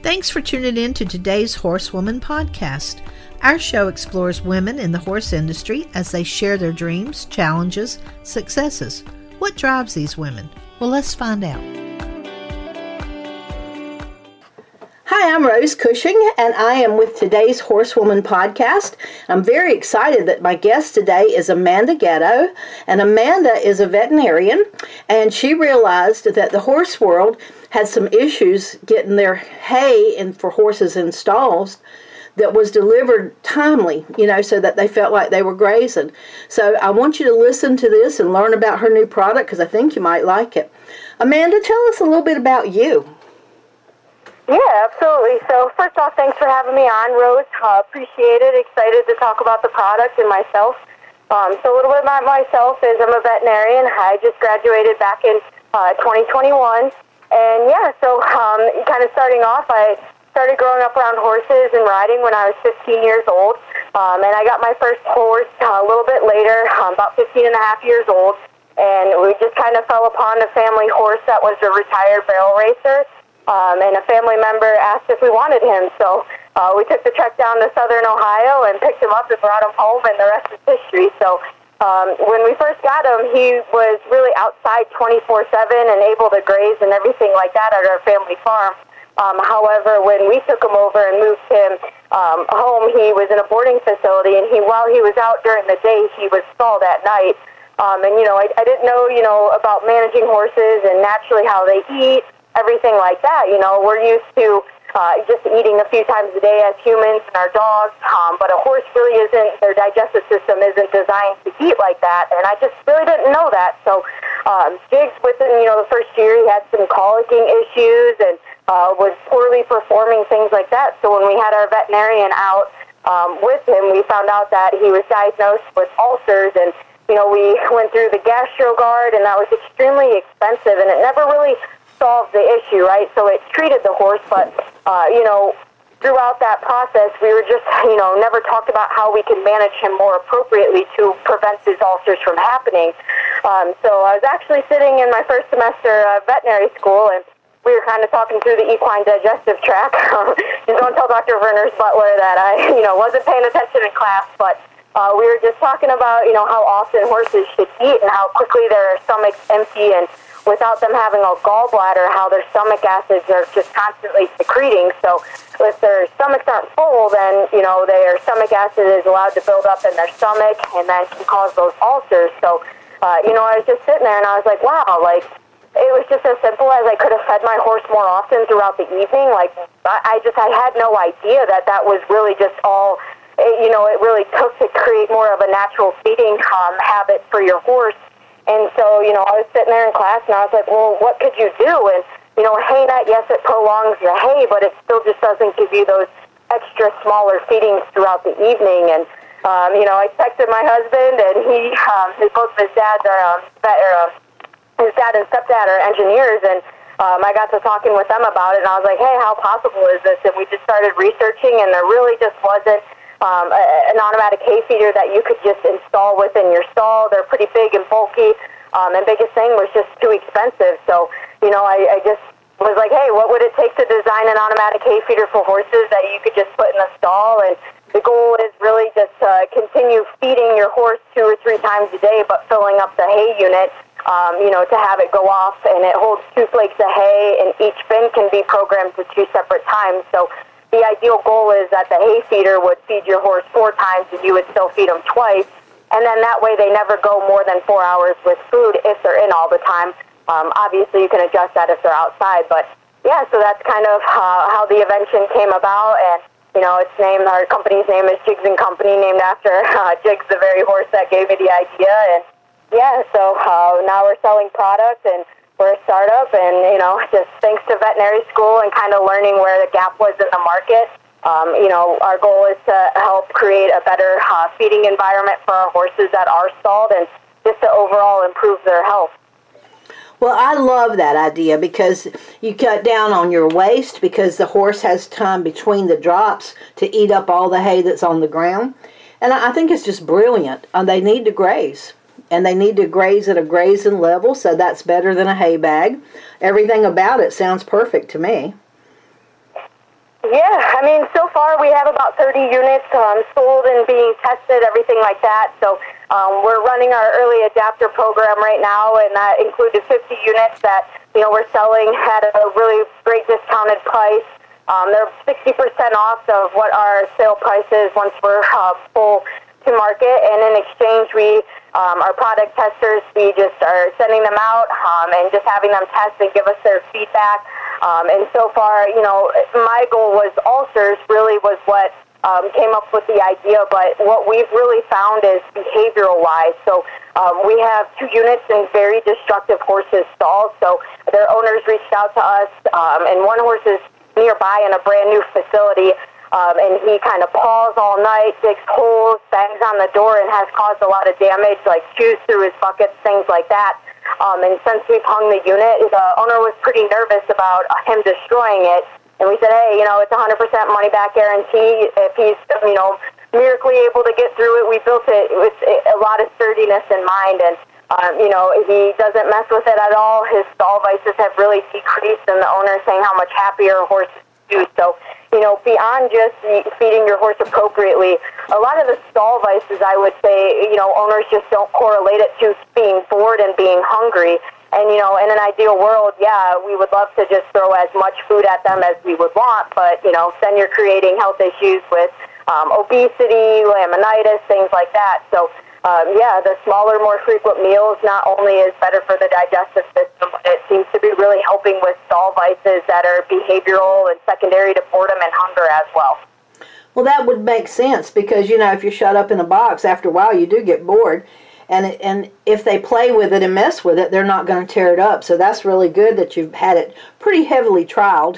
Thanks for tuning in to today's Horsewoman podcast. Our show explores women in the horse industry as they share their dreams, challenges, successes. What drives these women? Well, let's find out. Hi, I'm Rose Cushing, and I am with today's Horsewoman podcast. I'm very excited that my guest today is Amanda Gatto, and Amanda is a veterinarian, and she realized that the horse world had some issues getting their hay in for horses in stalls that was delivered timely, so that they felt like they were grazing. So I want you to listen to this and learn about her new product because I think you might like it. Amanda, tell us a little bit about you. Yeah, absolutely. So first off, thanks for having me on, Rose. Appreciate it. Excited to talk about the product and myself. So a little bit about myself is I'm a veterinarian. I just graduated back in 2021. And yeah, so kind of starting off, I started growing up around horses and riding when I was 15 years old. And I got my first horse a little bit later, about 15 and a half years old. And we just kind of fell upon a family horse that was a retired barrel racer. And a family member asked if we wanted him. So we took the trek down to southern Ohio and picked him up and brought him home, and the rest is history. So when we first got him, he was really outside 24/7 and able to graze and everything like that at our family farm. However, when we took him over and moved him home, he was in a boarding facility, and while he was out during the day, he was stalled at night. And, I didn't know, about managing horses and naturally how they eat, everything like that. We're used to just eating a few times a day as humans and our dogs, but a horse really isn't, their digestive system isn't designed to eat like that, and I just really didn't know that. So Jigs, within, the first year, he had some colicking issues and was poorly performing, things like that. So when we had our veterinarian out with him, we found out that he was diagnosed with ulcers, and we went through the GastroGuard, and that was extremely expensive, and it never really solved the issue, right? So it treated the horse, but, throughout that process, we were just, never talked about how we could manage him more appropriately to prevent these ulcers from happening. So I was actually sitting in my first semester of veterinary school, and we were kind of talking through the equine digestive tract. Just don't tell Dr. Werner's butler that I, wasn't paying attention in class, but we were just talking about, how often horses should eat and how quickly their stomachs empty, and without them having a gallbladder, how their stomach acids are just constantly secreting. So if their stomachs aren't full, then, their stomach acid is allowed to build up in their stomach and then can cause those ulcers. So, I was just sitting there and I was like, wow, it was just as simple as I could have fed my horse more often throughout the evening. I had no idea that was really just all, it really took to create more of a natural feeding habit for your horse. And so, I was sitting there in class, and I was like, well, what could you do? And, hay net, yes, it prolongs the hay, but it still just doesn't give you those extra smaller feedings throughout the evening. And, I texted my husband, and both of his dads are, his dad and stepdad are engineers, and I got to talking with them about it, and I was like, hey, how possible is this? And we just started researching, and there really just wasn't an automatic hay feeder that you could just install within your stall. They're pretty big and bulky, and biggest thing was just too expensive. So, I just was like, hey, what would it take to design an automatic hay feeder for horses that you could just put in the stall? And the goal is really just to continue feeding your horse 2 or 3 times a day, but filling up the hay unit, to have it go off, and it holds 2 flakes of hay, and each bin can be programmed to 2 separate times. So the ideal goal is that the hay feeder would feed your horse 4 times, and you would still feed them twice. And then that way they never go more than 4 hours with food if they're in all the time. Obviously, you can adjust that if they're outside. But, yeah, so that's kind of how the invention came about. And, our company's name is Jigs & Company, named after Jigs, the very horse that gave me the idea. And, yeah, so now we're selling product, and we're a startup, and, just thanks to veterinary school and kind of learning where the gap was in the market, our goal is to help create a better feeding environment for our horses that are stalled, and just to overall improve their health. Well, I love that idea because you cut down on your waste because the horse has time between the drops to eat up all the hay that's on the ground. And I think it's just brilliant. They need to graze. And they need to graze at a grazing level, so that's better than a hay bag. Everything about it sounds perfect to me. Yeah, I mean, so far we have about 30 units sold and being tested, everything like that. So we're running our early adapter program right now, and that included 50 units that, we're selling at a really great discounted price. They're 60% off of what our sale price is once we're full to market, and in exchange, our product testers, we just are sending them out and just having them test and give us their feedback. And so far, my goal was ulcers really was what came up with the idea, but what we've really found is behavioral-wise. So we have 2 units in very destructive horses' stalls, so their owners reached out to us, and one horse is nearby in a brand-new facility, and he kind of paws all night, digs holes, bangs on the door, and has caused a lot of damage, like chews through his buckets, things like that. And since we've hung the unit, the owner was pretty nervous about him destroying it. And we said, hey, it's 100% money-back guarantee. If he's, miraculously able to get through it, we built it with a lot of sturdiness in mind. And, he doesn't mess with it at all. His stall vices have really decreased, and the owner is saying how much happier horses do. So, beyond just feeding your horse appropriately, a lot of the stall vices, I would say, owners just don't correlate it to being bored and being hungry. And, in an ideal world, yeah, we would love to just throw as much food at them as we would want, but, then you're creating health issues with obesity, laminitis, things like that. So, the smaller, more frequent meals not only is better for the digestive system, but it seems to be really helping with stall vices that are behavioral and secondary to boredom and hunger as well. Well, that would make sense because, if you're shut up in a box, after a while you do get bored. And if they play with it and mess with it, they're not going to tear it up. So that's really good that you've had it pretty heavily trialed.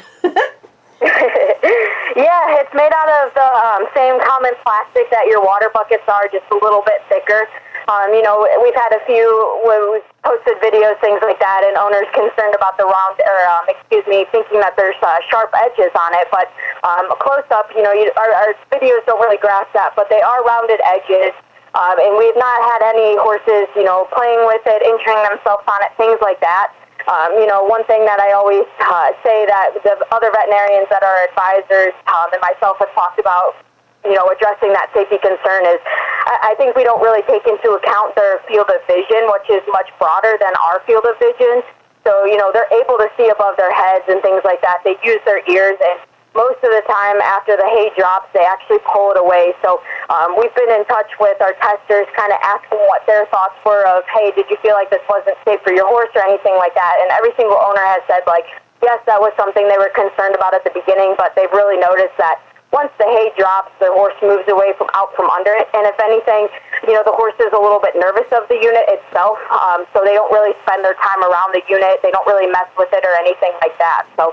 Yeah, it's made out of the same common plastic that your water buckets are, just a little bit thicker. We've had a few where we've posted videos, things like that, and owners concerned about the thinking that there's sharp edges on it. But close up, our videos don't really grasp that, but they are rounded edges. And we've not had any horses, playing with it, injuring themselves on it, things like that. One thing that I always say that the other veterinarians that are advisors and myself have talked about, addressing that safety concern is I think we don't really take into account their field of vision, which is much broader than our field of vision. So, they're able to see above their heads and things like that. They use their ears, and most of the time after the hay drops, they actually pull it away. So we've been in touch with our testers, kind of asking what their thoughts were of, hey, did you feel like this wasn't safe for your horse or anything like that? And every single owner has said, yes, that was something they were concerned about at the beginning, but they've really noticed that once the hay drops, the horse moves away from under it. And if anything, the horse is a little bit nervous of the unit itself, so they don't really spend their time around the unit. They don't really mess with it or anything like that. So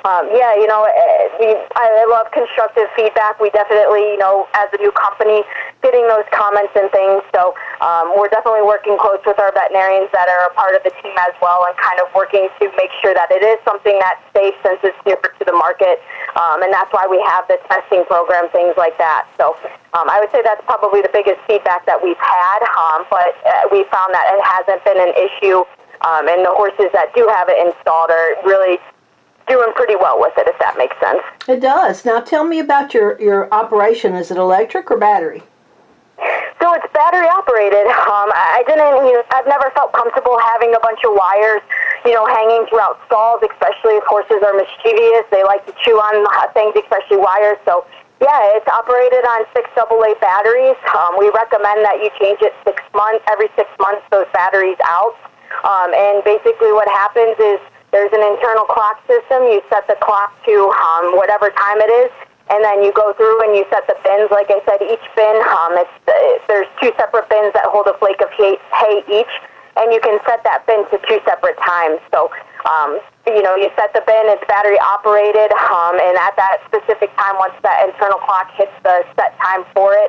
I love constructive feedback. We definitely, as a new company, getting those comments and things. So we're definitely working close with our veterinarians that are a part of the team as well, and kind of working to make sure that it is something that's safe since it's newer to the market. And that's why we have the testing program, things like that. So I would say that's probably the biggest feedback that we've had, but we found that it hasn't been an issue, and the horses that do have it installed are really doing pretty well with it, if that makes sense. It does. Now tell me about your operation. Is it electric or battery? So it's battery operated. I've never felt comfortable having a bunch of wires, hanging throughout stalls, especially if horses are mischievous. They like to chew on things, especially wires. So yeah, it's operated on 6 AA batteries. We recommend that you change it every 6 months, those batteries out. And basically what happens is there's an internal clock system. You set the clock to whatever time it is, and then you go through and you set the bins. Like I said, each bin, there's 2 separate bins that hold a flake of hay each, and you can set that bin to 2 separate times. So, you set the bin, it's battery operated, and at that specific time, once that internal clock hits the set time for it,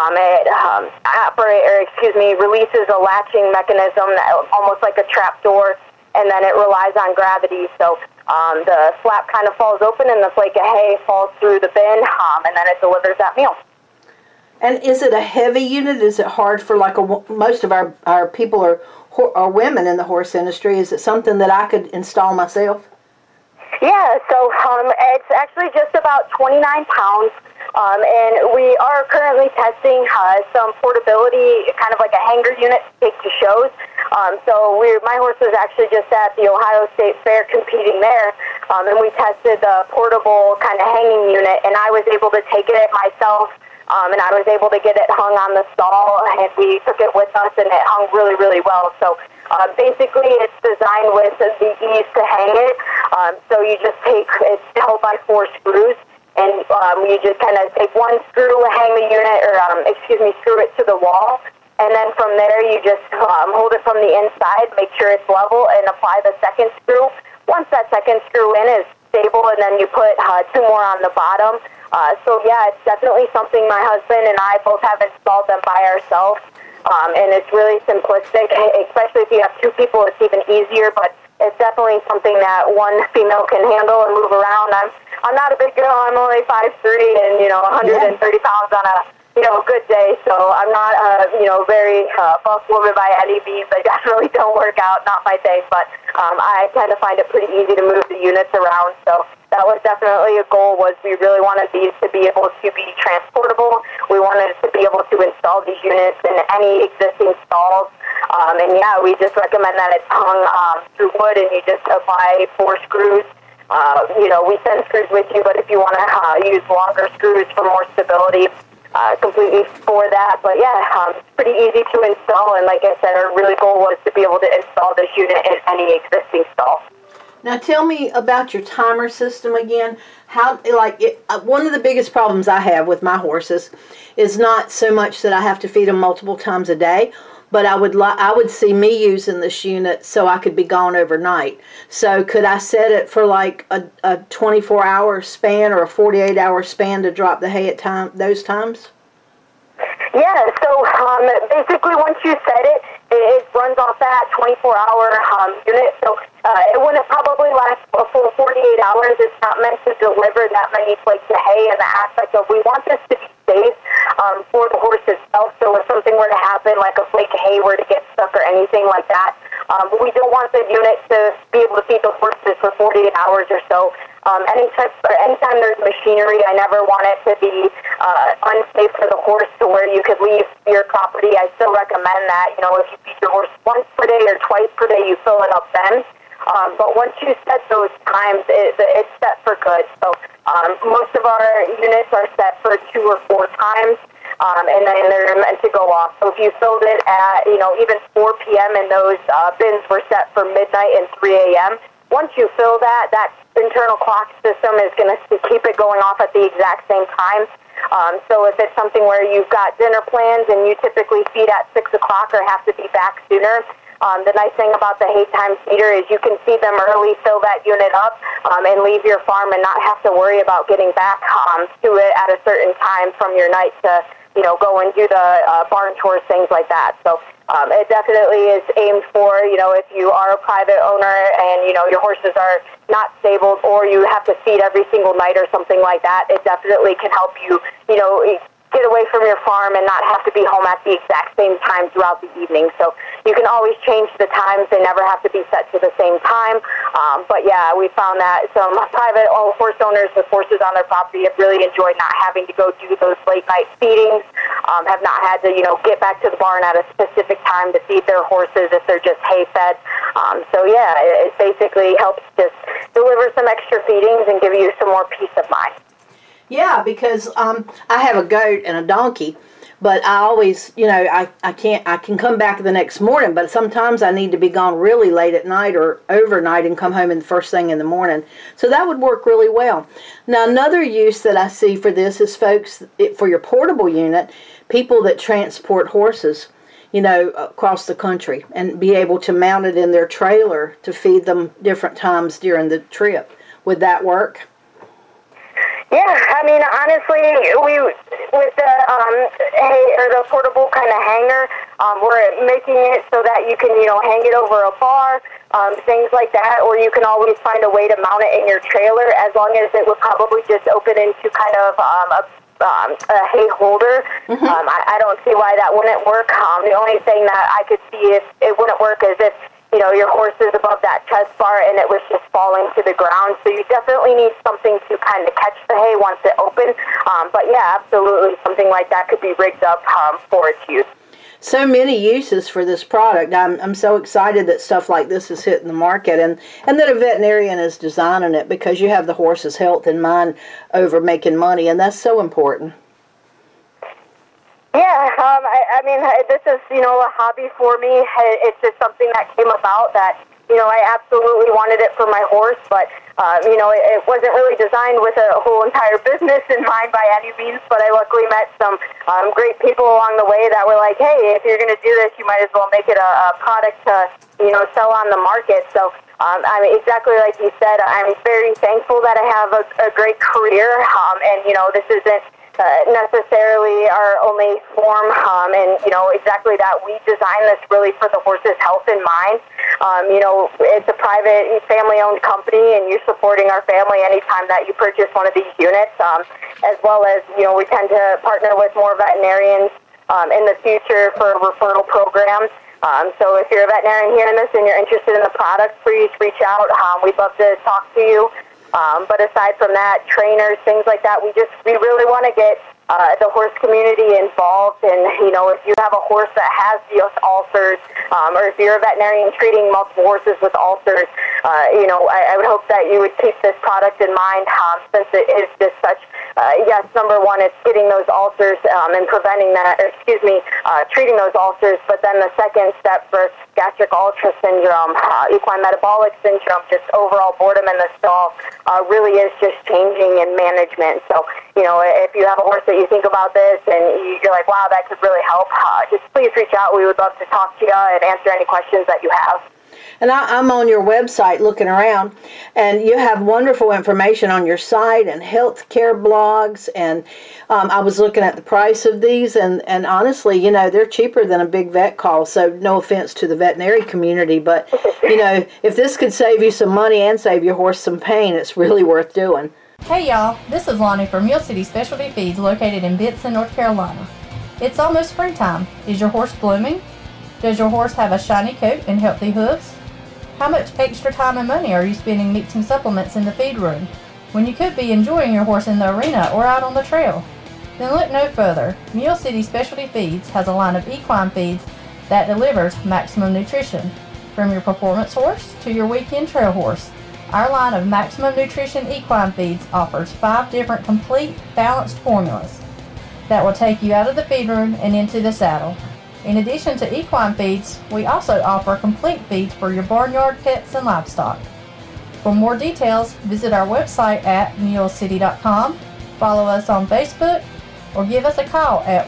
it releases a latching mechanism, almost like a trap door, and then it relies on gravity. So the flap kind of falls open and the flake of hay falls through the bin, and then it delivers that meal. And is it a heavy unit? Is it hard for most of our people are women in the horse industry? Is it something that I could install myself? Yeah, so it's actually just about 29 pounds, and we are currently testing some portability, kind of like a hanger unit to take to shows. So my horse was actually just at the Ohio State Fair competing there, and we tested the portable kind of hanging unit, and I was able to take it myself, and I was able to get it hung on the stall, and we took it with us, and it hung really, really well. So basically, it's designed with the ease to hang it. So you just it's held by 4 screws, and you just kind of take one screw, hang the unit, or screw it to the wall. And then from there, you just hold it from the inside, make sure it's level, and apply the second screw. Once that second screw in is stable, and then you put 2 more on the bottom. So yeah, it's definitely something my husband and I both have installed them by ourselves. And it's really simplistic, especially if you have 2 people, it's even easier, but it's definitely something that one female can handle and move around. I'm not a big girl, I'm only 5'3", and 130 pounds on a good day, so I'm not very buff woman by any means. I definitely don't work out, not my thing, but I tend to find it pretty easy to move the units around, so that was definitely a goal. Was we really wanted these to be able to be transportable. We wanted to be able to install these units in any existing stalls, and yeah, we just recommend that it's hung through wood, and you just apply 4 screws. We send screws with you, but if you want to use longer screws for more stability, completely for that. But yeah, it's pretty easy to install, and like I said, our really goal was to be able to install this unit in any existing stall. Now tell me about your timer system again. One of the biggest problems I have with my horses is not so much that I have to feed them multiple times a day, but I would see me using this unit so I could be gone overnight. So could I set it for like a 24-hour span or a 48-hour span to drop the hay at those times? Yeah, so basically once you set it, it runs off that 24-hour unit, so it wouldn't probably last a full 48 hours. It's not meant to deliver that many flakes of hay, in the aspect of we want this to be safe for the horse itself, so if something were to happen, like a flake of hay were to get stuck or anything like that, we don't want the unit to be able to feed the horses for 48 hours or so. Anytime there's machinery, I never want it to be unsafe for the horse to where you could leave your property. I still recommend that, if you feed your horse once per day or twice per day, you fill it up then. But once you set those times, it's set for good. So most of our units are set for 2 or 4 times, and then they're meant to go off. So if you filled it at, even 4 p.m. and those bins were set for midnight and 3 a.m., once you fill that internal clock system is going to keep it going off at the exact same time. So if it's something where you've got dinner plans and you typically feed at 6 o'clock or have to be back sooner, the nice thing about the hay time feeder is you can feed them early, fill that unit up, and leave your farm and not have to worry about getting back to it at a certain time from your night to, go and do the barn tours, things like that. So it definitely is aimed for, if you are a private owner and, your horses are not stabled or you have to feed every single night or something like that, it definitely can help you, get away from your farm and not have to be home at the exact same time throughout the evening. So you can always change the times. They never have to be set to the same time. But yeah, we found that some private horse owners with horses on their property have really enjoyed not having to go do those late night feedings, have not had to, get back to the barn at a specific time to feed their horses if they're just hay fed. So yeah, it basically helps just deliver some extra feedings and give you some more peace of mind. Yeah, because I have a goat and a donkey, but I always, I can come back the next morning, but sometimes I need to be gone really late at night or overnight and come home in the first thing in the morning. So that would work really well. Now, another use that I see for this is for your portable unit, people that transport horses, across the country and be able to mount it in their trailer to feed them different times during the trip. Would that work? Yeah, I mean, honestly, with the hay or the portable kind of hanger, we're making it so that you can, hang it over a bar, things like that, or you can always find a way to mount it in your trailer, as long as it would probably just open into kind of a hay holder. Mm-hmm. I don't see why that wouldn't work. The only thing that I could see if it wouldn't work is if your horse is above that chest bar and it was just falling to the ground. So you definitely need something to kind of catch the hay once it opens. But yeah, absolutely, something like that could be rigged up for its use. So many uses for this product. I'm so excited that stuff like this is hitting the market and that a veterinarian is designing it, because you have the horse's health in mind over making money, and that's so important. Yeah, I mean, this is, a hobby for me. It's just something that came about that, I absolutely wanted it for my horse, but, it wasn't really designed with a whole entire business in mind by any means, but I luckily met some great people along the way that were like, hey, if you're going to do this, you might as well make it a product to, sell on the market. So, I mean, exactly like you said, I'm very thankful that I have a great career, and, this isn't necessarily our only form, and exactly that we designed this really for the horse's health in mind. It's a private family-owned company, and you're supporting our family anytime that you purchase one of these units, as well as we tend to partner with more veterinarians in the future for referral programs. So if you're a veterinarian hearing this and you're interested in the product, please reach out. We'd love to talk to you. But aside from that, trainers, things like that, we really want to get the horse community involved. And, if you have a horse that has these ulcers, or if you're a veterinarian treating multiple horses with ulcers, I would hope that you would keep this product in mind, since it is just such, yes, number one, it's getting those ulcers and preventing that, treating those ulcers. But then the second step for gastric ulcer syndrome, equine metabolic syndrome, just overall boredom in the stall, really is just changing in management. So, if you have a horse that you think about this and you're like, wow, that could really help, just please reach out. We would love to talk to you and answer any questions that you have. And I'm on your website looking around, and you have wonderful information on your site and health care blogs. And I was looking at the price of these, and honestly, they're cheaper than a big vet call. So no offense to the veterinary community, but, if this could save you some money and save your horse some pain, it's really worth doing. Hey y'all, this is Lonnie from Mule City Specialty Feeds located in Benson, North Carolina. It's almost springtime. Is your horse blooming? Does your horse have a shiny coat and healthy hooves? How much extra time and money are you spending mixing supplements in the feed room when you could be enjoying your horse in the arena or out on the trail? Then look no further. Mule City Specialty Feeds has a line of equine feeds that delivers maximum nutrition, from your performance horse to your weekend trail horse. Our line of Maximum Nutrition Equine Feeds offers 5 different complete, balanced formulas that will take you out of the feed room and into the saddle. In addition to equine feeds, we also offer complete feeds for your barnyard pets and livestock. For more details, visit our website at mulecity.com, follow us on Facebook, or give us a call at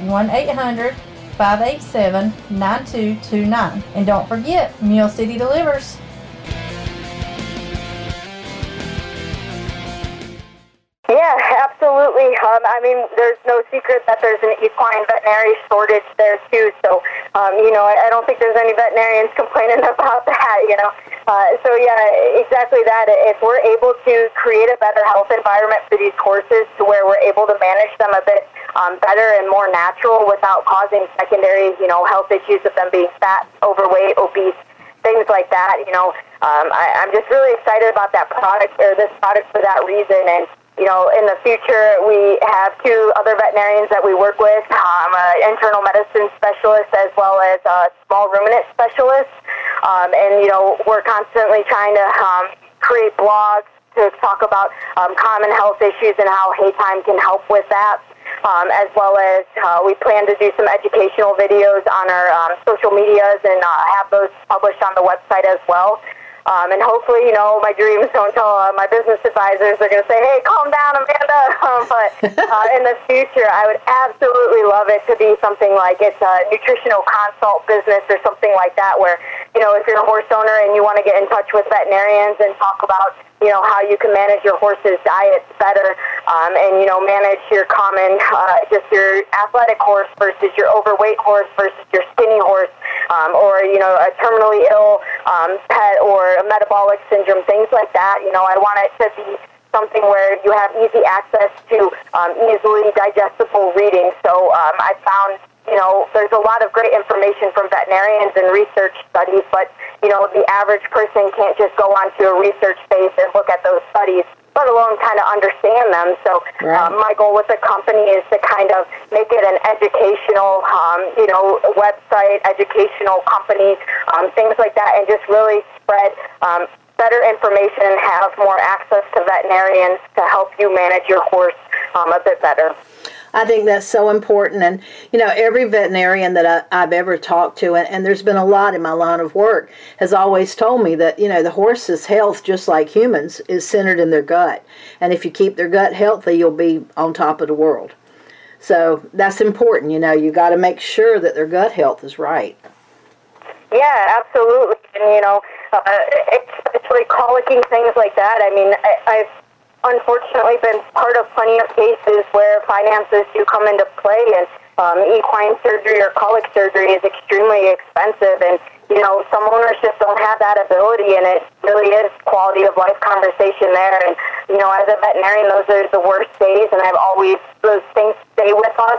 1-800-587-9229. And don't forget, Mule City delivers. Yeah, absolutely. I mean, there's no secret that there's an equine veterinary shortage there, too. So, I don't think there's any veterinarians complaining about that, So, yeah, exactly that. If we're able to create a better health environment for these horses to where we're able to manage them a bit better and more natural without causing secondary, health issues of them being fat, overweight, obese, things like that, I'm just really excited about that product, or this product, for that reason. And in the future, we have 2 other veterinarians that we work with. I'm an internal medicine specialist as well as a small ruminant specialist. And, we're constantly trying to create blogs to talk about common health issues and how hay time can help with that. As well as we plan to do some educational videos on our social medias and have those published on the website as well. And hopefully, my dreams don't tell my business advisors. They're going to say, hey, calm down, Amanda. But in the future, I would absolutely love it to be something like it's a nutritional consult business or something like that where, if you're a horse owner and you want to get in touch with veterinarians and talk about, how you can manage your horse's diets better and, manage your common, just your athletic horse versus your overweight horse versus your skinny horse, or, a terminally ill pet or a metabolic syndrome, things like that. I want it to be something where you have easy access to easily digestible reading. So I found, there's a lot of great information from veterinarians and research studies, but, the average person can't just go onto a research space and look at those studies, let alone kind of understand them. So my goal with the company is to kind of make it an educational, website, educational company, things like that, and just really spread better information and have more access to veterinarians to help you manage your horse a bit better. I think that's so important. And, every veterinarian that I've ever talked to, and there's been a lot in my line of work, has always told me that, the horse's health, just like humans, is centered in their gut. And if you keep their gut healthy, you'll be on top of the world. So that's important. You got to make sure that their gut health is right. Yeah, absolutely. And, especially colicking, things like that. I mean, I've unfortunately been part of plenty of cases where finances do come into play, and equine surgery or colic surgery is extremely expensive, and some owners just don't have that ability, and it really is quality of life conversation there. And as a veterinarian, those are the worst days, and those things stay with us.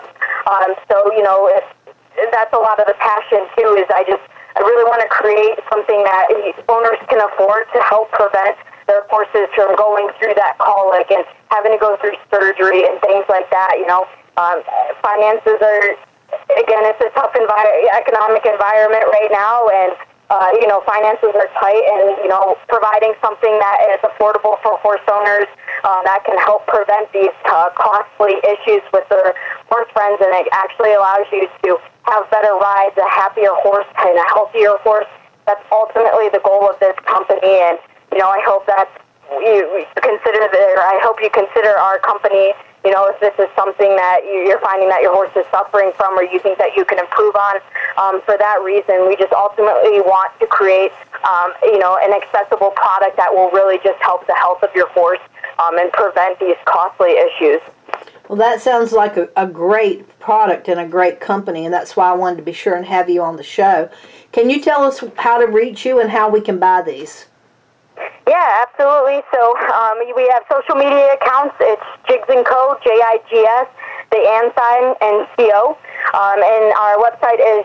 If that's a lot of the passion too, is I really want to create something that owners can afford to help prevent their horses from going through that colic and having to go through surgery and things like that. Finances are, again, it's a tough economic environment right now, and finances are tight, and providing something that is affordable for horse owners that can help prevent these costly issues with their horse friends, and it actually allows you to have better rides, a happier horse, and a healthier horse. That's ultimately the goal of this company, and I hope that you consider our company, if this is something that you're finding that your horse is suffering from, or you think that you can improve on. For that reason, we just ultimately want to create, an accessible product that will really just help the health of your horse and prevent these costly issues. Well, that sounds like a great product and a great company, and that's why I wanted to be sure and have you on the show. Can you tell us how to reach you and how we can buy these? Yeah, absolutely. So we have social media accounts. It's Jigs & Co., Jigs, the and sign, and CO. And our website is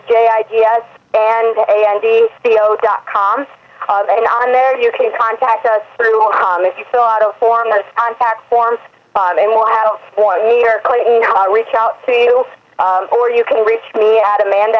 jigsandandco.com. And on there, you can contact us through, if you fill out a form, there's a contact form, and we'll have me or Clayton reach out to you. Or you can reach me at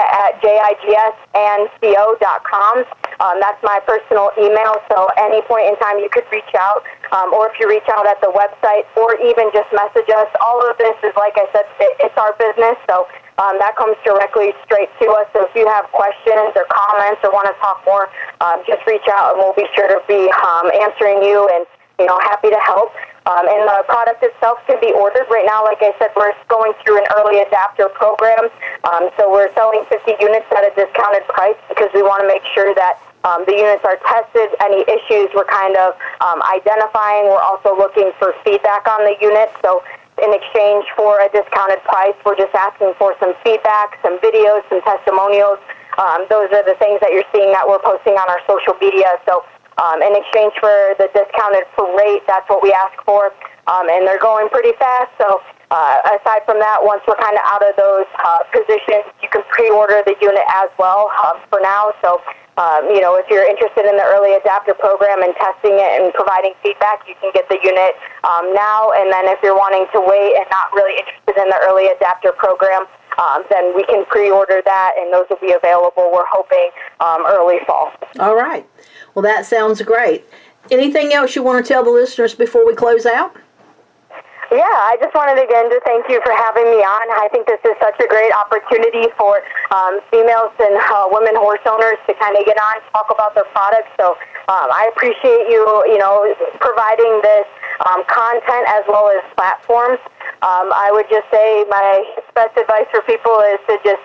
Amanda@jigsandco.com. That's my personal email, so any point in time you could reach out, or if you reach out at the website, or even just message us. All of this is, like I said, it's our business, so that comes directly straight to us. So if you have questions or comments or want to talk more, just reach out, and we'll be sure to be answering you and happy to help. And the product itself can be ordered. Right now, like I said, we're going through an early adapter program. So we're selling 50 units at a discounted price because we want to make sure that the units are tested. Any issues we're kind of identifying. We're also looking for feedback on the units. So in exchange for a discounted price, we're just asking for some feedback, some videos, some testimonials. Those are the things that you're seeing that we're posting on our social media. So in exchange for the discounted rate, that's what we ask for, and they're going pretty fast. So aside from that, once we're kind of out of those positions, you can pre-order the unit as well for now. So, if you're interested in the early adapter program and testing it and providing feedback, you can get the unit now. And then if you're wanting to wait and not really interested in the early adapter program, then we can pre-order that, and those will be available, we're hoping, early fall. All right. Well, that sounds great. Anything else you want to tell the listeners before we close out? Yeah, I just wanted again to thank you for having me on. I think this is such a great opportunity for females and women horse owners to kind of get on, talk about their products. So I appreciate you, providing this content as well as platforms. I would just say my best advice for people is to just,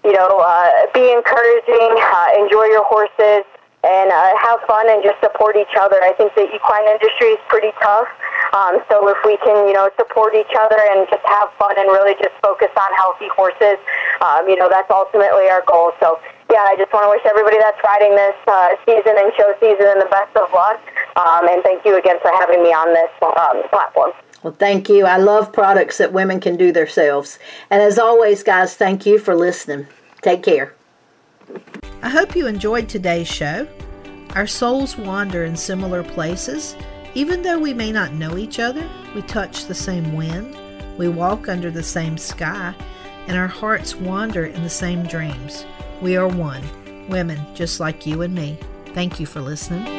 be encouraging, enjoy your horses, and have fun and just support each other. I think the equine industry is pretty tough. So if we can, support each other and just have fun and really just focus on healthy horses, that's ultimately our goal. So, yeah, I just want to wish everybody that's riding this season and show season the best of luck. And thank you again for having me on this platform. Well, thank you. I love products that women can do themselves. And as always, guys, thank you for listening. Take care. I hope you enjoyed today's show. Our souls wander in similar places. Even though we may not know each other, we touch the same wind, we walk under the same sky, and our hearts wander in the same dreams. We are one, women just like you and me. Thank you for listening.